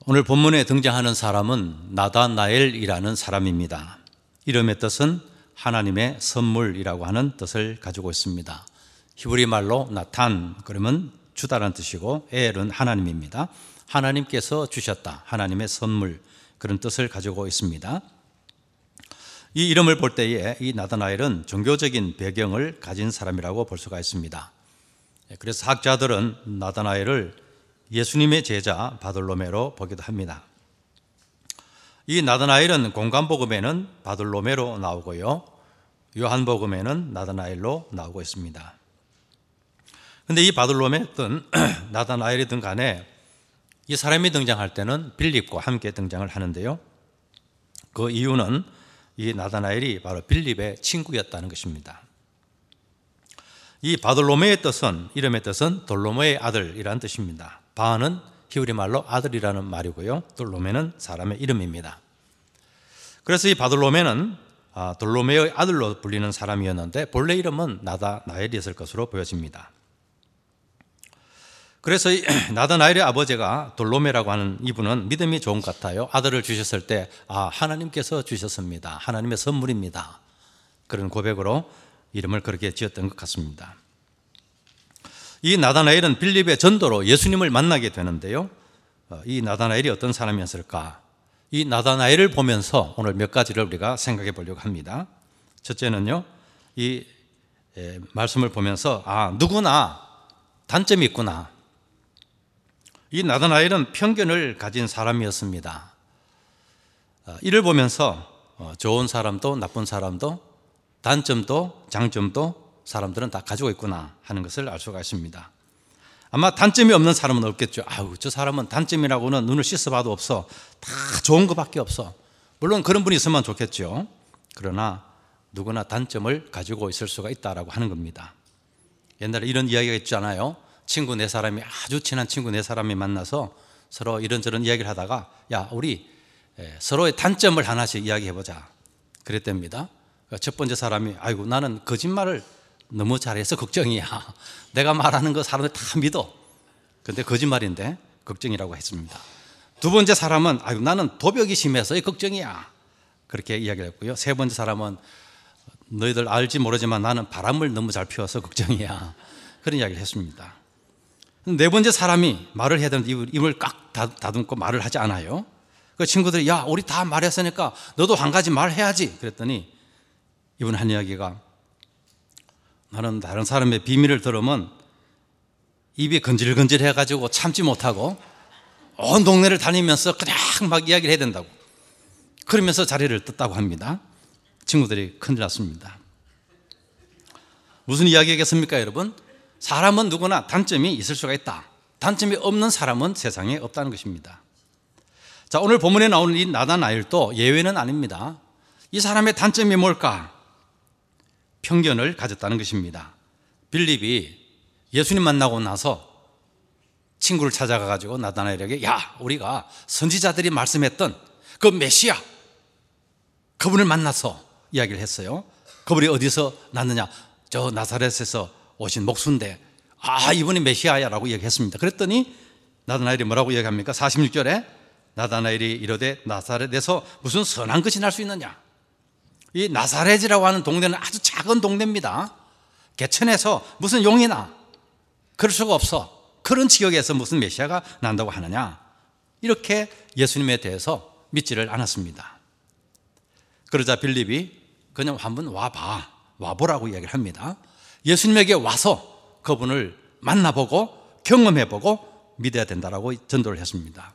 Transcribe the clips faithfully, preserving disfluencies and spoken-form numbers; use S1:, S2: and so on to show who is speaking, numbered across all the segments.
S1: 오늘 본문에 등장하는 사람은 나다나엘이라는 사람입니다. 이름의 뜻은 하나님의 선물이라고 하는 뜻을 가지고 있습니다. 히브리 말로 나탄 그러면 주다라는 뜻이고 엘은 하나님입니다. 하나님께서 주셨다, 하나님의 선물, 그런 뜻을 가지고 있습니다. 이 이름을 볼 때에 이 나다나엘은 종교적인 배경을 가진 사람이라고 볼 수가 있습니다. 그래서 학자들은 나다나엘을 예수님의 제자 바돌로메로 보기도 합니다. 이 나다나엘은 공관복음에는 바돌로메로 나오고요, 요한복음에는 나다나엘로 나오고 있습니다. 그런데 이 바돌로메든 나다나엘이든 간에 이 사람이 등장할 때는 빌립과 함께 등장을 하는데요, 그 이유는 이 나다나엘이 바로 빌립의 친구였다는 것입니다. 이 바돌로메의 뜻은, 이름의 뜻은 돌로메의 아들이라는 뜻입니다. 바는 히브리 말로 아들이라는 말이고요, 돌로메는 사람의 이름입니다. 그래서 이 바돌로메는 돌로메의 아들로 불리는 사람이었는데 본래 이름은 나다나엘이었을 것으로 보여집니다. 그래서 이 나다나엘의 아버지가 돌로메라고 하는 이분은 믿음이 좋은 것 같아요. 아들을 주셨을 때 아, 하나님께서 주셨습니다, 하나님의 선물입니다, 그런 고백으로 이름을 그렇게 지었던 것 같습니다. 이 나다나엘은 빌립의 전도로 예수님을 만나게 되는데요, 이 나다나엘이 어떤 사람이었을까? 이 나다나엘을 보면서 오늘 몇 가지를 우리가 생각해 보려고 합니다. 첫째는요, 이 말씀을 보면서 아, 누구나 단점이 있구나. 이 나다나엘은 편견을 가진 사람이었습니다. 이를 보면서 좋은 사람도 나쁜 사람도 단점도 장점도 사람들은 다 가지고 있구나 하는 것을 알 수가 있습니다. 아마 단점이 없는 사람은 없겠죠. 아유, 저 사람은 단점이라고는 눈을 씻어봐도 없어, 다 좋은 것밖에 없어. 물론 그런 분이 있으면 좋겠죠. 그러나 누구나 단점을 가지고 있을 수가 있다라고 하는 겁니다. 옛날에 이런 이야기가 있잖아요. 친구 네 사람이, 아주 친한 친구 네 사람이 만나서 서로 이런저런 이야기를 하다가 야, 우리 서로의 단점을 하나씩 이야기해보자 그랬답니다. 첫 번째 사람이 아이고, 나는 거짓말을 너무 잘해서 걱정이야. 내가 말하는 거 사람들 다 믿어. 근데 거짓말인데 걱정이라고 했습니다. 두 번째 사람은 아이고, 나는 도벽이 심해서 걱정이야. 그렇게 이야기를 했고요. 세 번째 사람은 너희들 알지 모르지만 나는 바람을 너무 잘 피워서 걱정이야. 그런 이야기를 했습니다. 네 번째 사람이 말을 해야 되는데 입을 꽉 다듬고 말을 하지 않아요. 그 친구들이 야, 우리 다 말했으니까 너도 한 가지 말해야지. 그랬더니 이분 한 이야기가 나는 다른 사람의 비밀을 들으면 입이 건질건질 해가지고 참지 못하고 온 동네를 다니면서 그냥 막 이야기를 해야 된다고, 그러면서 자리를 떴다고 합니다. 친구들이 큰일 났습니다. 무슨 이야기겠습니까, 여러분? 사람은 누구나 단점이 있을 수가 있다. 단점이 없는 사람은 세상에 없다는 것입니다. 자, 오늘 본문에 나오는 이 나다나엘도 예외는 아닙니다. 이 사람의 단점이 뭘까? 편견을 가졌다는 것입니다. 빌립이 예수님 만나고 나서 친구를 찾아가가지고 나다나엘에게 야, 우리가 선지자들이 말씀했던 그 메시아, 그분을 만나서 이야기를 했어요. 그분이 어디서 났느냐? 저 나사렛에서 오신 목수인데 아, 이분이 메시아야 라고 얘기했습니다. 그랬더니 나다나엘이 뭐라고 얘기합니까? 사십육 절에 나다나엘이 이르되 나사렛에서 무슨 선한 것이 날 수 있느냐? 이 나사렛이라고 하는 동네는 아주 작은 동네입니다. 개천에서 무슨 용이 나? 그럴 수가 없어. 그런 지역에서 무슨 메시아가 난다고 하느냐? 이렇게 예수님에 대해서 믿지를 않았습니다. 그러자 빌립이 그냥 한번 와봐, 와보라고 이야기를 합니다. 예수님에게 와서 그분을 만나보고 경험해보고 믿어야 된다라고 전도를 했습니다.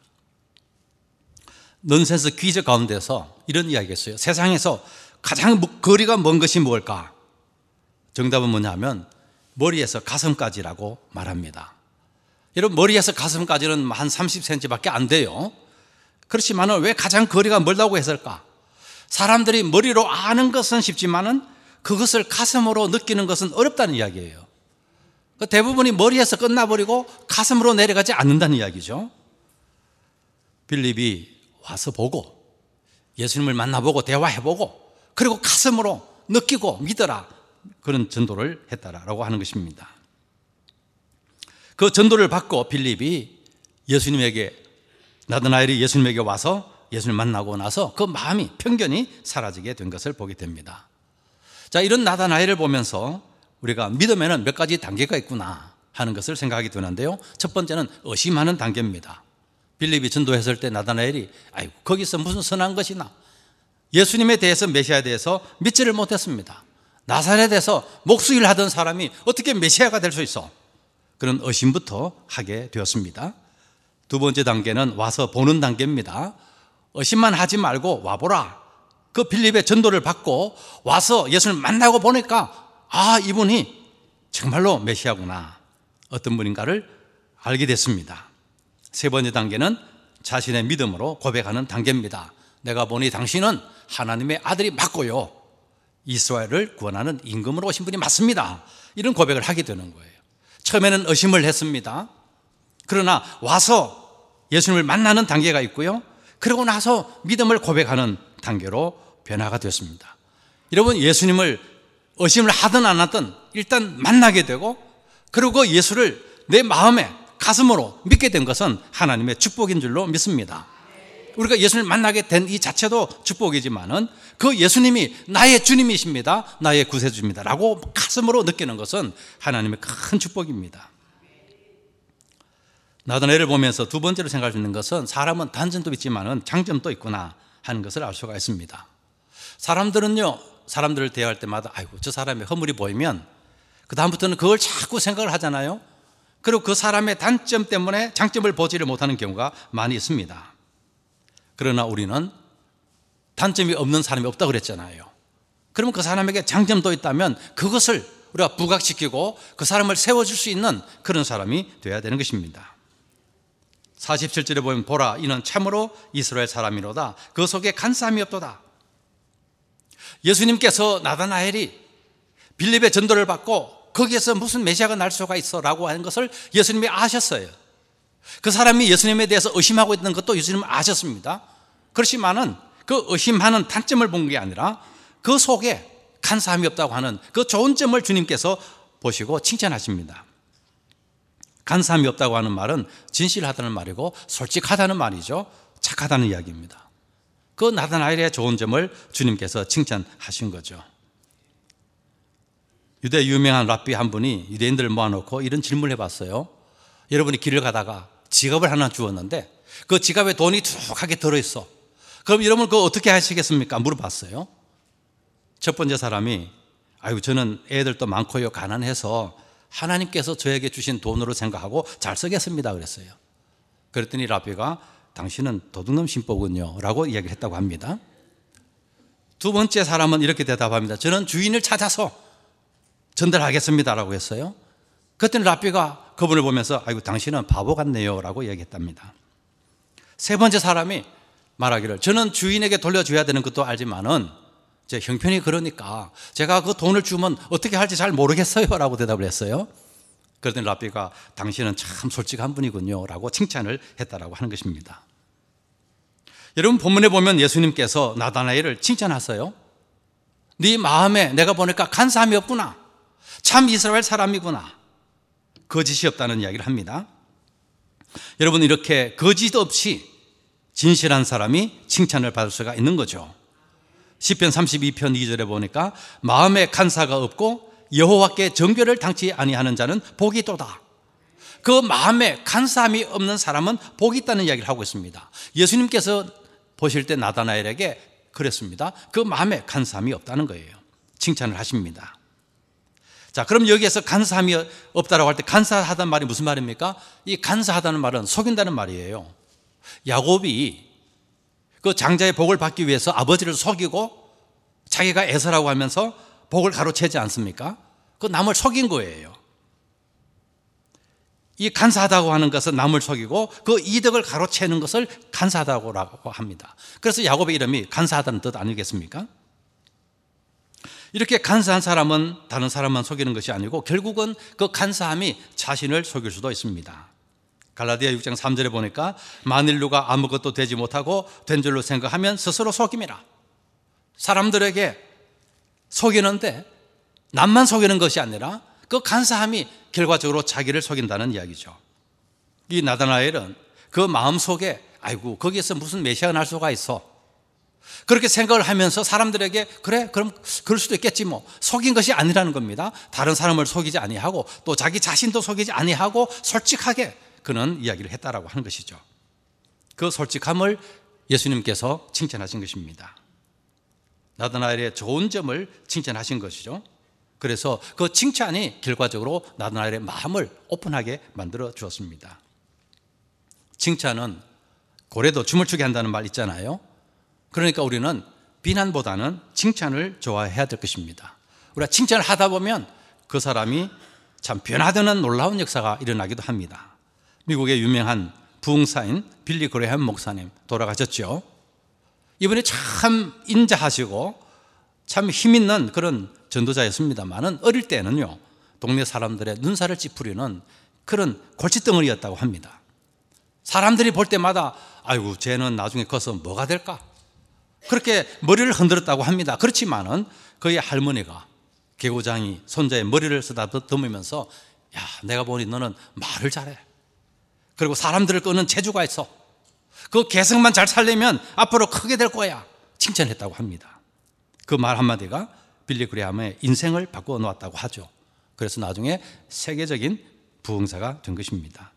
S1: 넌센스 퀴즈 가운데서 이런 이야기가 있어요. 세상에서 가장 거리가 먼 것이 뭘까? 정답은 뭐냐면 머리에서 가슴까지라고 말합니다. 여러분, 머리에서 가슴까지는 한 삼십 센티미터밖에 안 돼요. 그렇지만 왜 가장 거리가 멀다고 했을까? 사람들이 머리로 아는 것은 쉽지만은 그것을 가슴으로 느끼는 것은 어렵다는 이야기예요. 대부분이 머리에서 끝나버리고 가슴으로 내려가지 않는다는 이야기죠. 빌립이 와서 보고 예수님을 만나보고 대화해보고 그리고 가슴으로 느끼고 믿어라, 그런 전도를 했다라고 하는 것입니다. 그 전도를 받고 빌립이 예수님에게 나다나엘이 예수님에게 와서 예수님 만나고 나서 그 마음이, 편견이 사라지게 된 것을 보게 됩니다. 자, 이런 나다나엘을 보면서 우리가 믿음에는 몇 가지 단계가 있구나 하는 것을 생각하게 되는데요. 첫 번째는 의심하는 단계입니다. 빌립이 전도했을 때 나다나엘이 아이고 거기서 무슨 선한 것이나, 예수님에 대해서, 메시아에 대해서 믿지를 못했습니다. 나사렛에서 목수일 하던 사람이 어떻게 메시아가 될 수 있어? 그런 의심부터 하게 되었습니다. 두 번째 단계는 와서 보는 단계입니다. 의심만 하지 말고 와보라. 그 빌립의 전도를 받고 와서 예수를 만나고 보니까 아, 이분이 정말로 메시아구나, 어떤 분인가를 알게 됐습니다. 세 번째 단계는 자신의 믿음으로 고백하는 단계입니다. 내가 보니 당신은 하나님의 아들이 맞고요, 이스라엘을 구원하는 임금으로 오신 분이 맞습니다. 이런 고백을 하게 되는 거예요. 처음에는 의심을 했습니다. 그러나 와서 예수님을 만나는 단계가 있고요, 그러고 나서 믿음을 고백하는 단계로 변화가 되었습니다. 여러분, 예수님을 의심을 하든 안 하든 일단 만나게 되고, 그리고 예수를 내 마음에, 가슴으로 믿게 된 것은 하나님의 축복인 줄로 믿습니다. 우리가 예수님을 만나게 된 이 자체도 축복이지만은 그 예수님이 나의 주님이십니다, 나의 구세주입니다 라고 가슴으로 느끼는 것은 하나님의 큰 축복입니다. 나다나엘을 보면서 두 번째로 생각할 수 있는 것은 사람은 단점도 있지만은 장점도 있구나 하는 것을 알 수가 있습니다. 사람들은요, 사람들을 대할 때마다 아이고 저 사람의 허물이 보이면 그 다음부터는 그걸 자꾸 생각을 하잖아요. 그리고 그 사람의 단점 때문에 장점을 보지를 못하는 경우가 많이 있습니다. 그러나 우리는 단점이 없는 사람이 없다고 그랬잖아요. 그러면 그 사람에게 장점도 있다면 그것을 우리가 부각시키고 그 사람을 세워줄 수 있는 그런 사람이 되어야 되는 것입니다. 사십칠 절에 보면 보라, 이는 참으로 이스라엘 사람이로다, 그 속에 간사함이 없도다. 예수님께서 나다나엘이 빌립의 전도를 받고 거기에서 무슨 메시아가 날 수가 있어 라고 하는 것을 예수님이 아셨어요. 그 사람이 예수님에 대해서 의심하고 있는 것도 예수님은 아셨습니다. 그렇지만은 그 의심하는 단점을 본 게 아니라 그 속에 간사함이 없다고 하는 그 좋은 점을 주님께서 보시고 칭찬하십니다. 간사함이 없다고 하는 말은 진실하다는 말이고 솔직하다는 말이죠. 착하다는 이야기입니다. 그 나다나엘의 좋은 점을 주님께서 칭찬하신 거죠. 유대 유명한 랍비 한 분이 유대인들을 모아놓고 이런 질문을 해봤어요. 여러분이 길을 가다가 지갑을 하나 주었는데 그 지갑에 돈이 두둑하게 들어있어. 그럼 여러분 그거 어떻게 하시겠습니까? 물어봤어요. 첫 번째 사람이 아이고 저는 애들도 많고요, 가난해서 하나님께서 저에게 주신 돈으로 생각하고 잘 쓰겠습니다 그랬어요. 그랬더니 랍비가 당신은 도둑놈 신보군요 라고 이야기를 했다고 합니다. 두 번째 사람은 이렇게 대답합니다. 저는 주인을 찾아서 전달하겠습니다 라고 했어요. 그랬더니 랍비가 그분을 보면서 아이고 당신은 바보 같네요 라고 이야기했답니다. 세 번째 사람이 말하기를 저는 주인에게 돌려줘야 되는 것도 알지만은 제 형편이 그러니까 제가 그 돈을 주면 어떻게 할지 잘 모르겠어요 라고 대답을 했어요. 그랬더니 랍비가 당신은 참 솔직한 분이군요 라고 칭찬을 했다라고 하는 것입니다. 여러분, 본문에 보면 예수님께서 나다나엘을 칭찬하세요. 네 마음에 내가 보니까 간사함이 없구나, 참 이스라엘 사람이구나, 거짓이 없다는 이야기를 합니다. 여러분, 이렇게 거짓 없이 진실한 사람이 칭찬을 받을 수가 있는 거죠. 시편 삼십이 편 이 절에 보니까 마음에 간사가 없고 여호와께 정죄를 당치 아니하는 자는 복이 있도다. 그 마음에 간사함이 없는 사람은 복이 있다는 이야기를 하고 있습니다. 예수님께서 보실 때 나다나엘에게 그랬습니다. 그 마음에 간사함이 없다는 거예요. 칭찬을 하십니다. 자, 그럼 여기에서 간사함이 없다라고 할 때 간사하다는 말이 무슨 말입니까? 이 간사하다는 말은 속인다는 말이에요. 야곱이 그 장자의 복을 받기 위해서 아버지를 속이고 자기가 에서라고 하면서 복을 가로채지 않습니까? 그 남을 속인 거예요. 이 간사하다고 하는 것은 남을 속이고 그 이득을 가로채는 것을 간사하다고 합니다. 그래서 야곱의 이름이 간사하다는 뜻 아니겠습니까? 이렇게 간사한 사람은 다른 사람만 속이는 것이 아니고 결국은 그 간사함이 자신을 속일 수도 있습니다. 갈라디아 육 장 삼 절에 보니까 만일 누가 아무것도 되지 못하고 된 줄로 생각하면 스스로 속임이라. 사람들에게 속이는데 남만 속이는 것이 아니라 그 간사함이 결과적으로 자기를 속인다는 이야기죠. 이 나다나엘은 그 마음속에 아이고 거기에서 무슨 메시아가 날 수가 있어. 그렇게 생각을 하면서 사람들에게 그래 그럼 그럴 수도 있겠지 뭐 속인 것이 아니라는 겁니다. 다른 사람을 속이지 아니하고 또 자기 자신도 속이지 아니하고 솔직하게 그는 이야기를 했다라고 하는 것이죠. 그 솔직함을 예수님께서 칭찬하신 것입니다. 나다나엘의 좋은 점을 칭찬하신 것이죠. 그래서 그 칭찬이 결과적으로 나다나엘의 마음을 오픈하게 만들어 주었습니다. 칭찬은 고래도 춤을 추게 한다는 말 있잖아요. 그러니까 우리는 비난보다는 칭찬을 좋아해야 될 것입니다. 우리가 칭찬을 하다 보면 그 사람이 참 변화되는 놀라운 역사가 일어나기도 합니다. 미국의 유명한 부흥사인 빌리 그레이엄 목사님 돌아가셨죠. 이분이 참 인자하시고 참 힘있는 그런 전도자였습니다만은 어릴 때는요 동네 사람들의 눈살을 찌푸리는 그런 골칫덩어리였다고 합니다. 사람들이 볼 때마다 아이고 쟤는 나중에 커서 뭐가 될까? 그렇게 머리를 흔들었다고 합니다. 그렇지만은 그의 할머니가 개구장이 손자의 머리를 쓰다듬으면서 야 내가 보니 너는 말을 잘해. 그리고 사람들을 끄는 재주가 있어. 그 개성만 잘 살리면 앞으로 크게 될 거야. 칭찬했다고 합니다. 그 말 한마디가 빌리 그레이엄의 인생을 바꾸어 놓았다고 하죠. 그래서 나중에 세계적인 부흥사가 된 것입니다.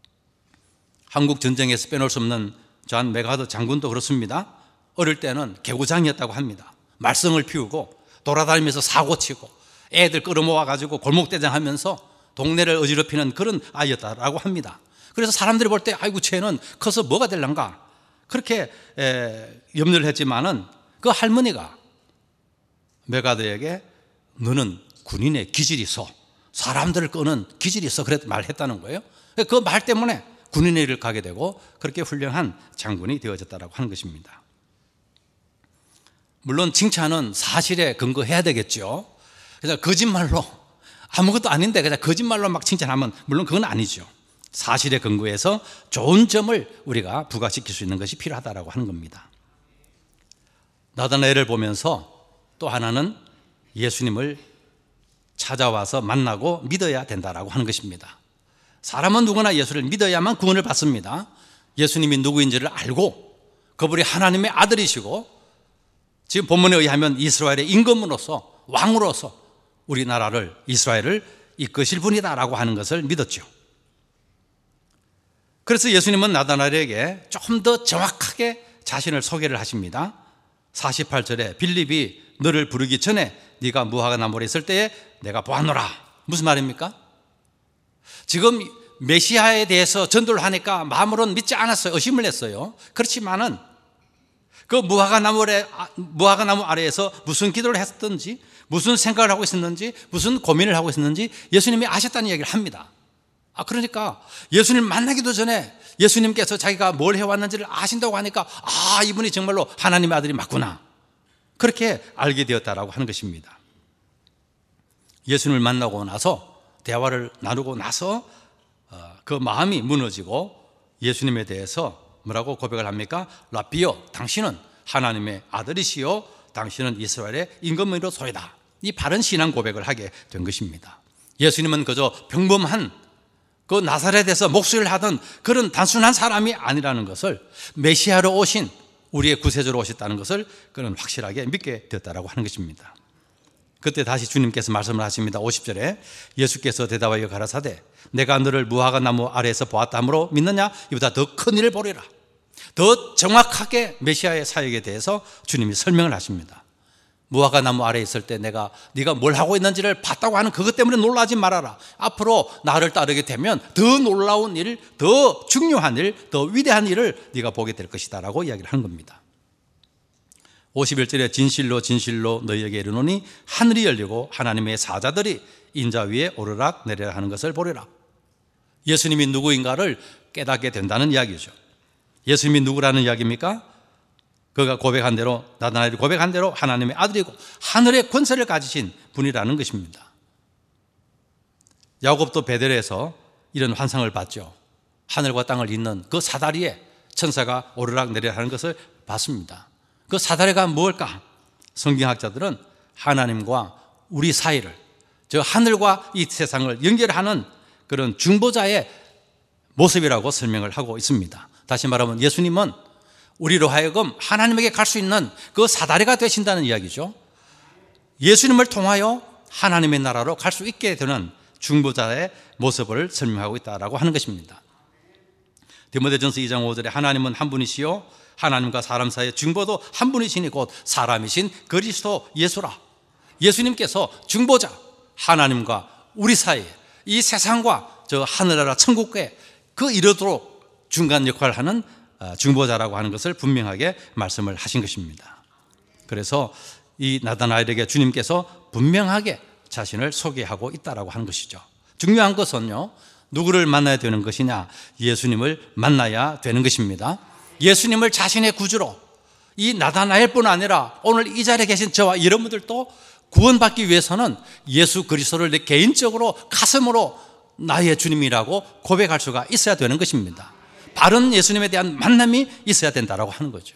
S1: 한국 전쟁에서 빼놓을 수 없는 존 맥아더 장군도 그렇습니다. 어릴 때는 개구장이었다고 합니다. 말썽을 피우고 돌아다니면서 사고치고 애들 끌어모아가지고 골목대장하면서 동네를 어지럽히는 그런 아이였다라고 합니다. 그래서 사람들이 볼 때 아이고 쟤는 커서 뭐가 될란가 그렇게 에, 염려를 했지만은 그 할머니가 맥아더에게 너는 군인의 기질이 있어. 사람들을 끄는 기질이 있어. 그랬 말했다는 거예요. 그 말 때문에 군인의 일을 가게 되고 그렇게 훌륭한 장군이 되어졌다라고 하는 것입니다. 물론 칭찬은 사실에 근거해야 되겠죠. 그래서 거짓말로 아무것도 아닌데 그냥 거짓말로 막 칭찬하면 물론 그건 아니죠. 사실에 근거해서 좋은 점을 우리가 부각시킬 수 있는 것이 필요하다라고 하는 겁니다. 나다나엘을 보면서 또 하나는 예수님을 찾아와서 만나고 믿어야 된다라고 하는 것입니다. 사람은 누구나 예수를 믿어야만 구원을 받습니다. 예수님이 누구인지를 알고 그분이 하나님의 아들이시고 지금 본문에 의하면 이스라엘의 임금으로서 왕으로서 우리나라를 이스라엘을 이끄실 분이다라고 하는 것을 믿었죠. 그래서 예수님은 나다나엘에게 조금 더 정확하게 자신을 소개를 하십니다. 사십팔 절에 빌립이 너를 부르기 전에 네가 무화과 나무에 있을 때에 내가 보았노라. 무슨 말입니까? 지금 메시아에 대해서 전도를 하니까 마음으로는 믿지 않았어요. 의심을 했어요. 그렇지만은 그 무화과 나무 아래, 무화과 나무 아래에서 무슨 기도를 했든지 무슨 생각을 하고 있었는지 무슨 고민을 하고 있었는지 예수님이 아셨다는 얘기를 합니다. 아, 그러니까 예수님 만나기도 전에 예수님께서 자기가 뭘 해왔는지를 아신다고 하니까 아, 이분이 정말로 하나님의 아들이 맞구나. 그렇게 알게 되었다라고 하는 것입니다. 예수님을 만나고 나서 대화를 나누고 나서 그 마음이 무너지고 예수님에 대해서 뭐라고 고백을 합니까? 라비요, 당신은 하나님의 아들이시요 당신은 이스라엘의 임금이로소이다. 이 바른 신앙 고백을 하게 된 것입니다. 예수님은 그저 평범한 그 나사렛에서 목수를 하던 그런 단순한 사람이 아니라는 것을 메시아로 오신 우리의 구세주로 오셨다는 것을 그는 확실하게 믿게 되었다라고 하는 것입니다. 그때 다시 주님께서 말씀을 하십니다. 오십 절에 예수께서 대답하여 가라사대 내가 너를 무화과 나무 아래에서 보았다 하므로 믿느냐? 이보다 더 큰 일을 보리라. 더 정확하게 메시아의 사역에 대해서 주님이 설명을 하십니다. 무화과 나무 아래에 있을 때 내가 네가 뭘 하고 있는지를 봤다고 하는 그것 때문에 놀라지 말아라. 앞으로 나를 따르게 되면 더 놀라운 일, 더 중요한 일, 더 위대한 일을 네가 보게 될 것이다 라고 이야기를 하는 겁니다. 오십일 절에 진실로 진실로 너희에게 이르노니 하늘이 열리고 하나님의 사자들이 인자 위에 오르락 내리락 하는 것을 보리라. 예수님이 누구인가를 깨닫게 된다는 이야기죠. 예수님이 누구라는 이야기입니까? 그가 고백한 대로 나다나엘이 고백한 대로 하나님의 아들이고 하늘의 권세를 가지신 분이라는 것입니다. 야곱도 베델에서 이런 환상을 봤죠. 하늘과 땅을 잇는 그 사다리에 천사가 오르락 내리락 하는 것을 봤습니다. 그 사다리가 무엇일까? 성경학자들은 하나님과 우리 사이를, 저 하늘과 이 세상을 연결하는 그런 중보자의 모습이라고 설명을 하고 있습니다. 다시 말하면 예수님은 우리로 하여금 하나님에게 갈 수 있는 그 사다리가 되신다는 이야기죠. 예수님을 통하여 하나님의 나라로 갈 수 있게 되는 중보자의 모습을 설명하고 있다라고 하는 것입니다. 디모데전서 이 장 오 절에 하나님은 한 분이시요 하나님과 사람 사이의 중보도 한 분이시니 곧 사람이신 그리스도 예수라. 예수님께서 중보자, 하나님과 우리 사이에 이 세상과 저 하늘나라 천국에 그 이르도록 중간 역할을 하는 중보자라고 하는 것을 분명하게 말씀을 하신 것입니다. 그래서 이 나다나엘에게 주님께서 분명하게 자신을 소개하고 있다라고 하는 것이죠. 중요한 것은요, 누구를 만나야 되는 것이냐? 예수님을 만나야 되는 것입니다. 예수님을 자신의 구주로, 이 나다나엘뿐 아니라 오늘 이 자리에 계신 저와 여러분들도 구원받기 위해서는 예수 그리스도를 내 개인적으로 가슴으로 나의 주님이라고 고백할 수가 있어야 되는 것입니다. 바른 예수님에 대한 만남이 있어야 된다라고 하는 거죠.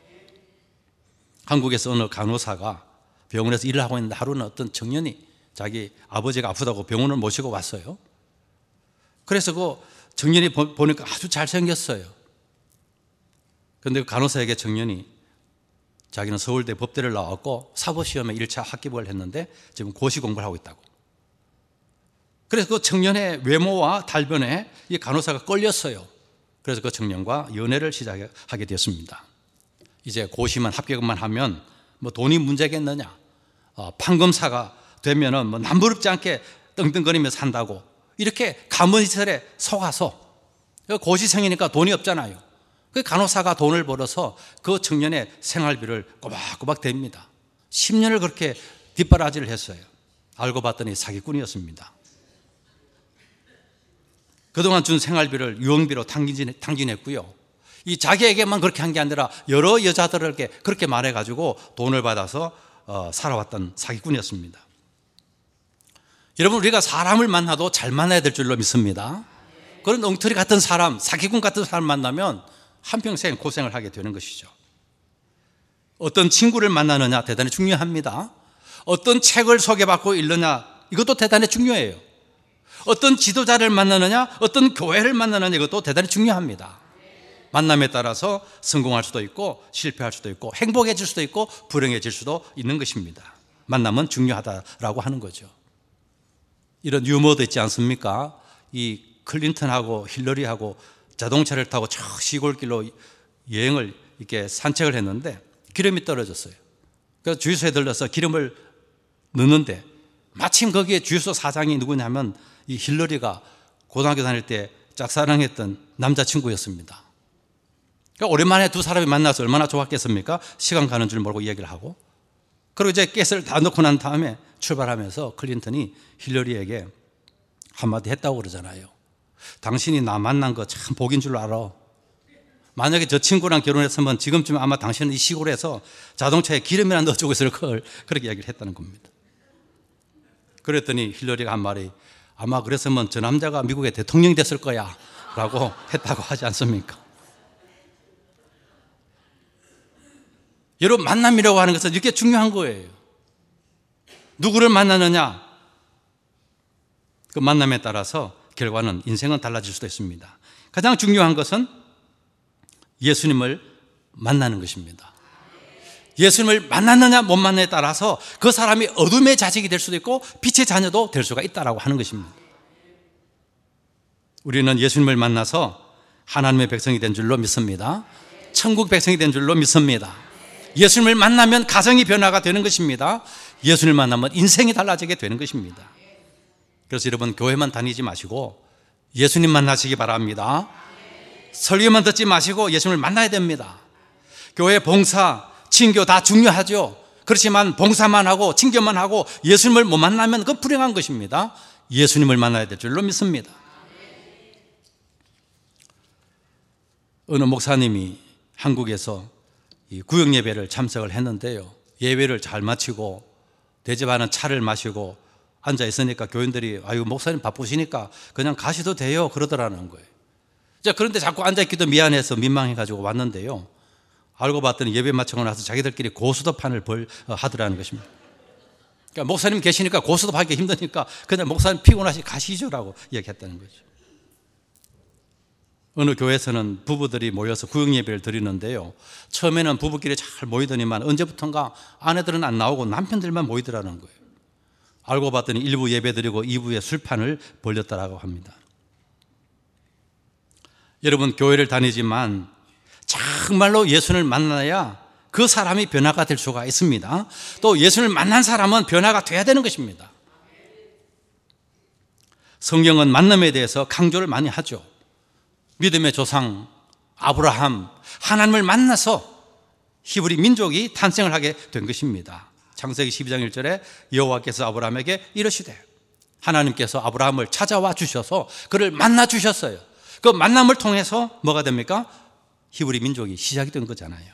S1: 한국에서 어느 간호사가 병원에서 일을 하고 있는데 하루는 어떤 청년이 자기 아버지가 아프다고 병원을 모시고 왔어요. 그래서 그 청년이 보니까 아주 잘생겼어요. 그런데 그 간호사에게 청년이 자기는 서울대 법대를 나왔고 사법시험에 일 차 합격을 했는데 지금 고시 공부를 하고 있다고. 그래서 그 청년의 외모와 달변에 이 간호사가 끌렸어요. 그래서 그 청년과 연애를 시작하게 되었습니다. 이제 고시만 합격만 하면 뭐 돈이 문제겠느냐, 어, 판검사가 되면은 뭐 남부럽지 않게 떵떵거리며 산다고, 이렇게 가문시설에 속아서, 고시생이니까 돈이 없잖아요. 그 간호사가 돈을 벌어서 그 청년의 생활비를 꼬박꼬박 댑니다. 십 년을 그렇게 뒷바라지를 했어요. 알고 봤더니 사기꾼이었습니다. 그동안 준 생활비를 유흥비로 탕진했고요. 이 자기에게만 그렇게 한 게 아니라 여러 여자들에게 그렇게 말해가지고 돈을 받아서 어, 살아왔던 사기꾼이었습니다. 여러분, 우리가 사람을 만나도 잘 만나야 될 줄로 믿습니다. 그런 엉터리 같은 사람, 사기꾼 같은 사람 만나면 한평생 고생을 하게 되는 것이죠. 어떤 친구를 만나느냐 대단히 중요합니다. 어떤 책을 소개받고 읽느냐, 이것도 대단히 중요해요. 어떤 지도자를 만나느냐, 어떤 교회를 만나느냐, 이것도 대단히 중요합니다. 만남에 따라서 성공할 수도 있고 실패할 수도 있고 행복해질 수도 있고 불행해질 수도 있는 것입니다. 만남은 중요하다라고 하는 거죠. 이런 유머도 있지 않습니까? 이 클린턴하고 힐러리하고 자동차를 타고 저 시골길로 여행을 이렇게 산책을 했는데 기름이 떨어졌어요. 그래서 주유소에 들러서 기름을 넣는데 마침 거기에 주유소 사장이 누구냐면 이 힐러리가 고등학교 다닐 때 짝사랑했던 남자친구였습니다. 그러니까 오랜만에 두 사람이 만나서 얼마나 좋았겠습니까? 시간 가는 줄 모르고 이야기를 하고, 그리고 이제 가스를 다 넣고 난 다음에 출발하면서 클린턴이 힐러리에게 한마디 했다고 그러잖아요. 당신이 나 만난 거 참 복인 줄 알아. 만약에 저 친구랑 결혼했으면 지금쯤 아마 당신은 이 시골에서 자동차에 기름이나 넣어주고 있을 걸, 그렇게 이야기를 했다는 겁니다. 그랬더니 힐러리가 한 말이, 아마 그랬으면 저 남자가 미국의 대통령이 됐을 거야 라고 했다고 하지 않습니까? 여러분, 만남이라고 하는 것은 이렇게 중요한 거예요. 누구를 만나느냐, 그 만남에 따라서 결과는, 인생은 달라질 수도 있습니다. 가장 중요한 것은 예수님을 만나는 것입니다. 예수님을 만났느냐 못 만나느냐에 따라서 그 사람이 어둠의 자식이 될 수도 있고 빛의 자녀도 될 수가 있다라고 하는 것입니다. 우리는 예수님을 만나서 하나님의 백성이 된 줄로 믿습니다. 천국 백성이 된 줄로 믿습니다. 예수님을 만나면 가정이 변화가 되는 것입니다. 예수님을 만나면 인생이 달라지게 되는 것입니다. 그래서 여러분, 교회만 다니지 마시고 예수님 만나시기 바랍니다. 설교만 듣지 마시고 예수님을 만나야 됩니다. 교회 봉사, 친교 다 중요하죠. 그렇지만 봉사만 하고 친교만 하고 예수님을 못 만나면 그건 불행한 것입니다. 예수님을 만나야 될 줄로 믿습니다. 어느 목사님이 한국에서 이 구역 예배를 참석을 했는데요, 예배를 잘 마치고 대접하는 차를 마시고 앉아 있으니까 교인들이, 아유 목사님 바쁘시니까 그냥 가셔도 돼요 그러더라는 거예요. 자, 그런데 자꾸 앉아 있기도 미안해서 민망해가지고 왔는데요, 알고 봤더니 예배 마치고 나서 자기들끼리 고스톱판을 벌 하더라는 것입니다. 그러니까 목사님 계시니까 고스톱 하기 힘드니까 그냥 목사님 피곤하시 가시죠라고 얘기했다는 거죠. 어느 교회에서는 부부들이 모여서 구역예배를 드리는데요, 처음에는 부부끼리 잘 모이더니만 언제부턴가 아내들은 안 나오고 남편들만 모이더라는 거예요. 알고 봤더니 일 부 예배 드리고 이 부에 술판을 벌렸다라고 합니다. 여러분, 교회를 다니지만 정말로 예수를 만나야 그 사람이 변화가 될 수가 있습니다. 또 예수를 만난 사람은 변화가 돼야 되는 것입니다. 성경은 만남에 대해서 강조를 많이 하죠. 믿음의 조상 아브라함, 하나님을 만나서 히브리 민족이 탄생을 하게 된 것입니다. 창세기 십이 장 일 절에 여호와께서 아브라함에게 이르시되, 하나님께서 아브라함을 찾아와 주셔서 그를 만나 주셨어요. 그 만남을 통해서 뭐가 됩니까? 히브리 민족이 시작이 된 거잖아요.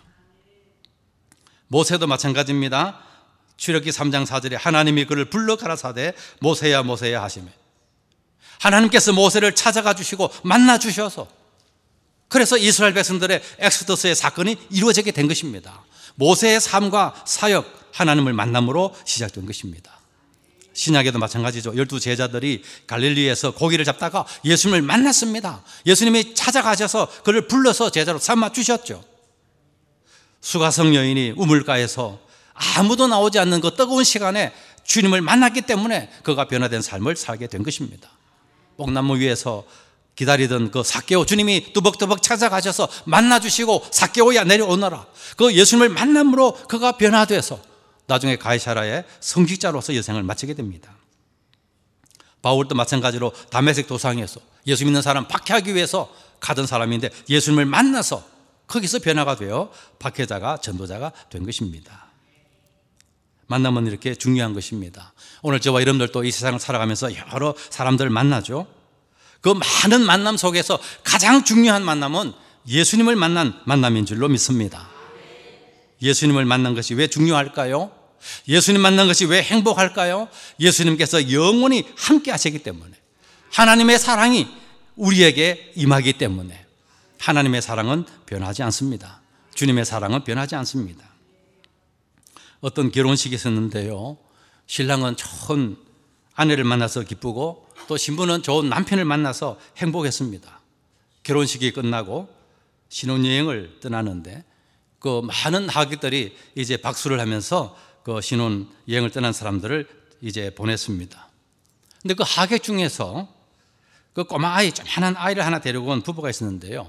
S1: 모세도 마찬가지입니다. 출애굽기 삼 장 사 절에 하나님이 그를 불러 가라사대 모세야 모세야 하시매, 하나님께서 모세를 찾아가 주시고 만나 주셔서, 그래서 이스라엘 백성들의 엑소더스의 사건이 이루어지게 된 것입니다. 모세의 삶과 사역, 하나님을 만남으로 시작된 것입니다. 신약에도 마찬가지죠. 열두 제자들이 갈릴리에서 고기를 잡다가 예수님을 만났습니다. 예수님이 찾아가셔서 그를 불러서 제자로 삼아 주셨죠. 수가성 여인이 우물가에서 아무도 나오지 않는 그 뜨거운 시간에 주님을 만났기 때문에 그가 변화된 삶을 살게 된 것입니다. 뽕나무 위에서 기다리던 그 삭개오, 주님이 뚜벅뚜벅 찾아가셔서 만나주시고 삭개오야 내려오너라, 그 예수님을 만남으로 그가 변화돼서 나중에 가이사라의 성직자로서 여생을 마치게 됩니다. 바울도 마찬가지로 다메섹 도상에서 예수 믿는 사람 박해하기 위해서 가던 사람인데 예수님을 만나서 거기서 변화가 되어 박해자가 전도자가 된 것입니다. 만남은 이렇게 중요한 것입니다. 오늘 저와 여러분들도 이 세상을 살아가면서 여러 사람들을 만나죠. 그 많은 만남 속에서 가장 중요한 만남은 예수님을 만난 만남인 줄로 믿습니다. 예수님을 만난 것이 왜 중요할까요? 예수님 만난 것이 왜 행복할까요? 예수님께서 영원히 함께 하시기 때문에, 하나님의 사랑이 우리에게 임하기 때문에. 하나님의 사랑은 변하지 않습니다. 주님의 사랑은 변하지 않습니다. 어떤 결혼식이 있었는데요, 신랑은 좋은 아내를 만나서 기쁘고 또 신부는 좋은 남편을 만나서 행복했습니다. 결혼식이 끝나고 신혼여행을 떠나는데 그 많은 하객들이 이제 박수를 하면서 그 신혼여행을 떠난 사람들을 이제 보냈습니다. 근데 그 하객 중에서 그 꼬마 아이, 조그만한 아이를 하나 데리고 온 부부가 있었는데요,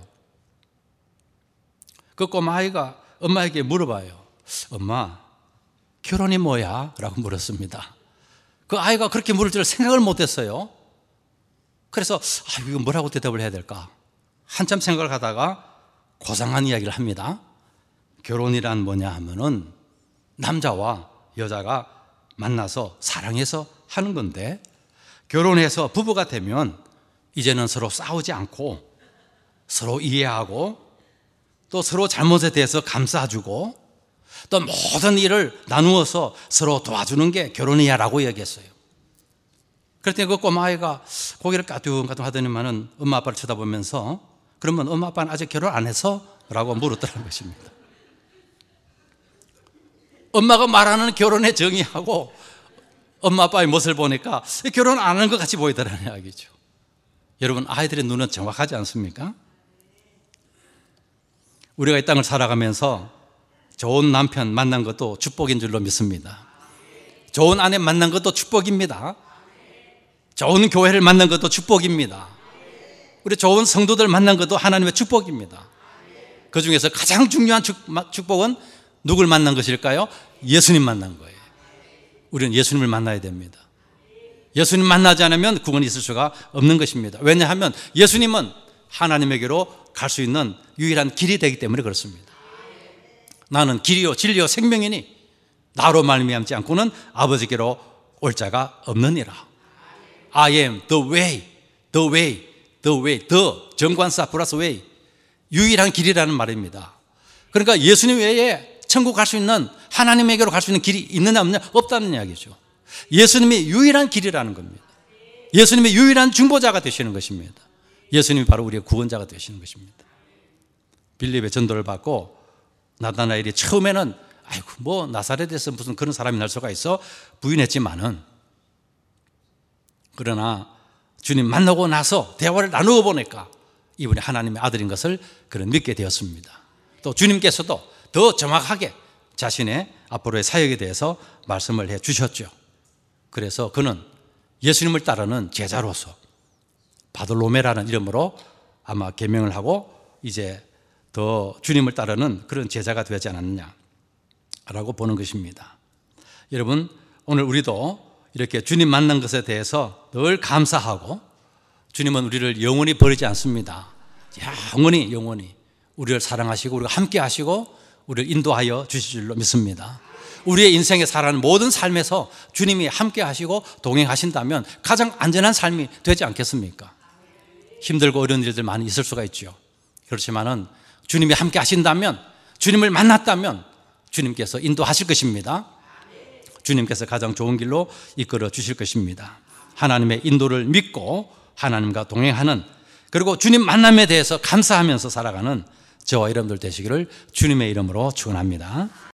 S1: 그 꼬마 아이가 엄마에게 물어봐요. 엄마, 결혼이 뭐야? 라고 물었습니다. 그 아이가 그렇게 물을 줄 생각을 못했어요. 그래서 아, 이거 뭐라고 대답을 해야 될까? 한참 생각을 하다가 고상한 이야기를 합니다. 결혼이란 뭐냐 하면은 남자와 여자가 만나서 사랑해서 하는 건데, 결혼해서 부부가 되면 이제는 서로 싸우지 않고 서로 이해하고 또 서로 잘못에 대해서 감싸주고 또 모든 일을 나누어서 서로 도와주는 게 결혼이야 라고 얘기했어요. 그랬더니 그 꼬마아이가 고개를 까뚱까뚱 하더니만은 엄마 아빠를 쳐다보면서, 그러면 엄마 아빠는 아직 결혼 안 해서? 라고 물었더라는 것입니다. 엄마가 말하는 결혼의 정의하고 엄마 아빠의 모습을 보니까 결혼 안 하는 것 같이 보이더라는 이야기죠. 여러분, 아이들의 눈은 정확하지 않습니까? 우리가 이 땅을 살아가면서 좋은 남편 만난 것도 축복인 줄로 믿습니다. 좋은 아내 만난 것도 축복입니다. 좋은 교회를 만난 것도 축복입니다. 우리 좋은 성도들 만난 것도 하나님의 축복입니다. 그 중에서 가장 중요한 축복은 누굴 만난 것일까요? 예수님 만난 거예요. 우리는 예수님을 만나야 됩니다. 예수님 만나지 않으면 구원이 있을 수가 없는 것입니다. 왜냐하면 예수님은 하나님에게로 갈 수 있는 유일한 길이 되기 때문에 그렇습니다. 나는 길이요 진리요 생명이니 나로 말미암지 않고는 아버지께로 올 자가 없느니라. I am the way, the way, the way, the 정관사 플러스 way, 유일한 길이라는 말입니다. 그러니까 예수님 외에 천국 갈 수 있는, 하나님에게로 갈 수 있는 길이 있느냐 없느냐? 없다는 이야기죠. 예수님이 유일한 길이라는 겁니다. 예수님이 유일한 중보자가 되시는 것입니다. 예수님이 바로 우리의 구원자가 되시는 것입니다. 빌립의 전도를 받고 나다나엘이 처음에는 아이고 뭐 나사렛에서 무슨 그런 사람이 날 수가 있어 부인했지만은, 그러나 주님 만나고 나서 대화를 나누어 보니까 이분이 하나님의 아들인 것을 그는 믿게 되었습니다. 또 주님께서도 더 정확하게 자신의 앞으로의 사역에 대해서 말씀을 해 주셨죠. 그래서 그는 예수님을 따르는 제자로서 바돌로메라는 이름으로 아마 계명을 하고 이제 더 주님을 따르는 그런 제자가 되지 않았느냐라고 보는 것입니다. 여러분, 오늘 우리도 이렇게 주님 만난 것에 대해서 늘 감사하고, 주님은 우리를 영원히 버리지 않습니다. 영원히 영원히 우리를 사랑하시고 우리가 함께 하시고 우리를 인도하여 주실 줄로 믿습니다. 우리의 인생에 살아가는 모든 삶에서 주님이 함께 하시고 동행하신다면 가장 안전한 삶이 되지 않겠습니까? 힘들고 어려운 일들 많이 있을 수가 있죠. 그렇지만은 주님이 함께 하신다면, 주님을 만났다면 주님께서 인도하실 것입니다. 주님께서 가장 좋은 길로 이끌어 주실 것입니다. 하나님의 인도를 믿고 하나님과 동행하는, 그리고 주님 만남에 대해서 감사하면서 살아가는 저와 여러분들 되시기를 주님의 이름으로 축원합니다.